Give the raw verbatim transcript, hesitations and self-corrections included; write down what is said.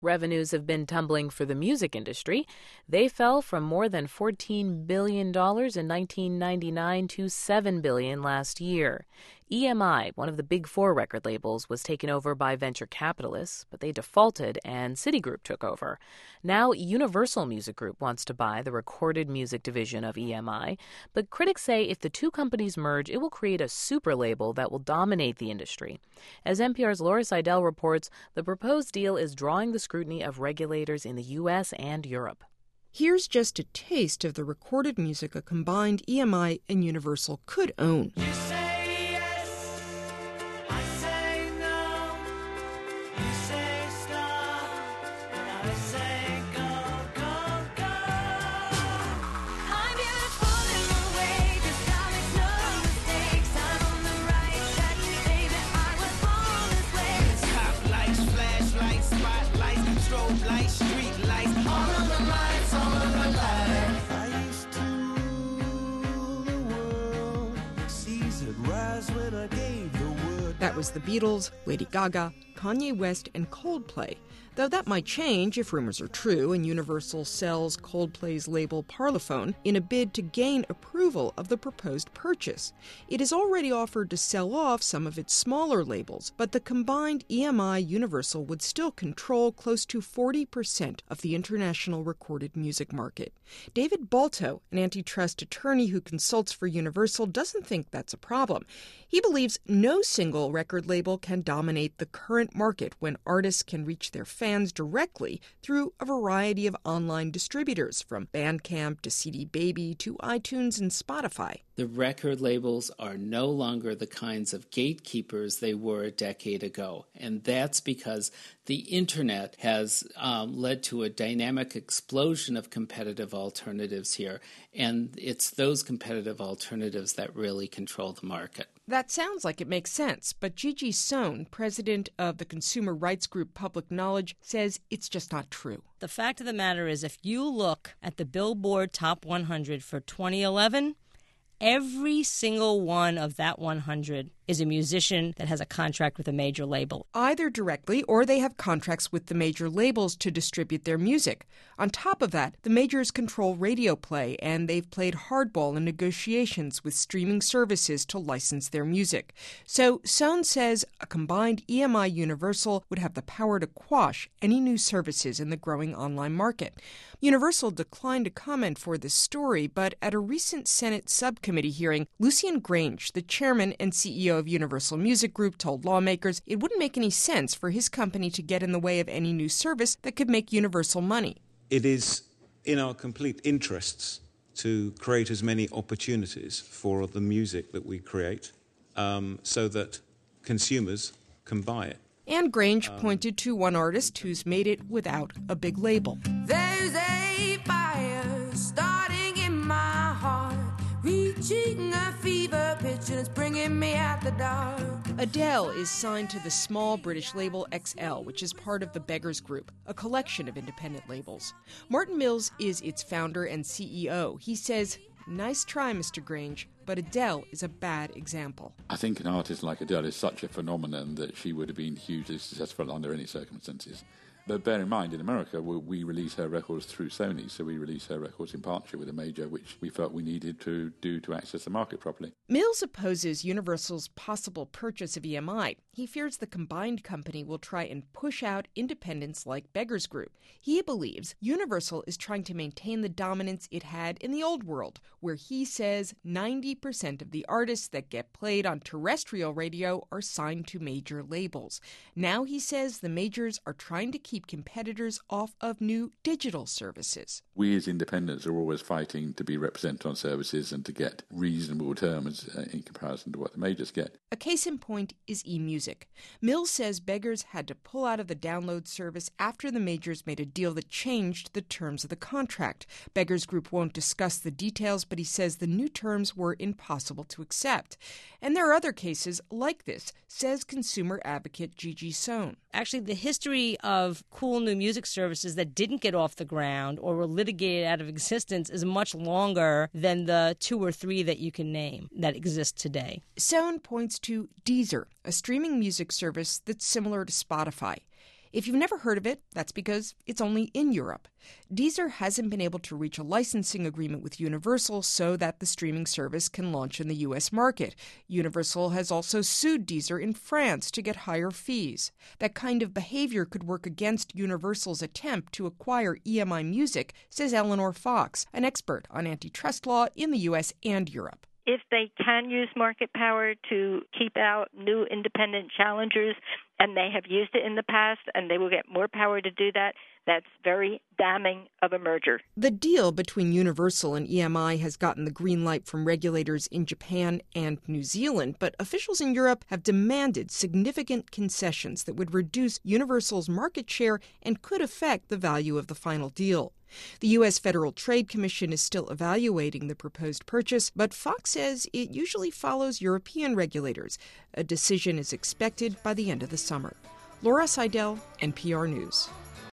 Revenues have been tumbling for the music industry. They fell from more than fourteen billion dollars in nineteen ninety-nine to seven billion dollars last year. E M I, one of the big four record labels, was taken over by venture capitalists, but they defaulted and Citigroup took over. Now Universal Music Group wants to buy the recorded music division of E M I, but critics say if the two companies merge, it will create a super label that will dominate the industry. As N P R's Laura Seidel reports, the proposed deal is drawing the scrutiny of regulators in the U S and Europe. Here's just a taste of the recorded music a combined E M I and Universal could own. You say yes, I say no. You say stop, and I say go, go, go. I'm beautiful in my way, 'cause I make no mistakes. I'm on the right track, baby, I was born this way. Top lights, flashlights, spotlights, strobe lights, street lights, all of the lights, all of the lights. I used to rule the world, seas that rise when I gave the word. That was the Beatles, Lady Gaga, Kanye West, and Coldplay. Though that might change if rumors are true and Universal sells Coldplay's label Parlophone in a bid to gain approval of the proposed purchase. It has already offered to sell off some of its smaller labels, but the combined E M I Universal would still control close to forty percent of the international recorded music market. David Balto, an antitrust attorney who consults for Universal, doesn't think that's a problem. He believes no single record label can dominate the current market when artists can reach their fans directly through a variety of online distributors, from Bandcamp to C D Baby to iTunes and Spotify. The record labels are no longer the kinds of gatekeepers they were a decade ago, and that's because the internet has um, led to a dynamic explosion of competitive alternatives here, and it's those competitive alternatives that really control the market. That sounds like it makes sense, but Gigi Sohn, president of the consumer rights group Public Knowledge, says it's just not true. The fact of the matter is, if you look at the Billboard Top one hundred for twenty eleven, every single one of that one hundred is a musician that has a contract with a major label. Either directly or they have contracts with the major labels to distribute their music. On top of that, the majors control radio play, and they've played hardball in negotiations with streaming services to license their music. So Sohn says a combined E M I Universal would have the power to quash any new services in the growing online market. Universal declined to comment for this story, but at a recent Senate subcommittee hearing, Lucian Grange, the chairman and C E O of Universal Music Group, told lawmakers it wouldn't make any sense for his company to get in the way of any new service that could make Universal money. It is in our complete interests to create as many opportunities for the music that we create um, so that consumers can buy it. And Grange um, pointed to one artist who's made it without a big label. There's a fire starting in my heart, reaching a fever pitch, and it's bringing me out the dark. Adele is signed to the small British label X L, which is part of the Beggars Group, a collection of independent labels. Martin Mills is its founder and C E O. He says, "Nice try, Mister Grange, but Adele is a bad example." I think an artist like Adele is such a phenomenon that she would have been hugely successful under any circumstances. But bear in mind, in America, we, we release her records through Sony, so we release her records in partnership with a major, which we felt we needed to do to access the market properly. Mills opposes Universal's possible purchase of E M I. He fears the combined company will try and push out independents like Beggars Group. He believes Universal is trying to maintain the dominance it had in the old world, where he says ninety percent of the artists that get played on terrestrial radio are signed to major labels. Now he says the majors are trying to keep competitors off of new digital services. We as independents are always fighting to be represented on services and to get reasonable terms uh, in comparison to what the majors get. A case in point is eMusic. Mills says Beggars had to pull out of the download service after the majors made a deal that changed the terms of the contract. Beggars Group won't discuss the details, but he says the new terms were impossible to accept. And there are other cases like this, says consumer advocate Gigi Sohn. Actually, the history of cool new music services that didn't get off the ground or were litigated out of existence is much longer than the two or three that you can name that exist today. Sohn points to Deezer, a streaming music service that's similar to Spotify. If you've never heard of it, that's because it's only in Europe. Deezer hasn't been able to reach a licensing agreement with Universal so that the streaming service can launch in the U S market. Universal has also sued Deezer in France to get higher fees. That kind of behavior could work against Universal's attempt to acquire E M I Music, says Eleanor Fox, an expert on antitrust law in the U S and Europe. If they can use market power to keep out new independent challengers, and they have used it in the past, and they will get more power to do that, that's very damning of a merger. The deal between Universal and E M I has gotten the green light from regulators in Japan and New Zealand, but officials in Europe have demanded significant concessions that would reduce Universal's market share and could affect the value of the final deal. The U S Federal Trade Commission is still evaluating the proposed purchase, but Fox says it usually follows European regulators. A decision is expected by the end of the summer. Laura Seidel, N P R News.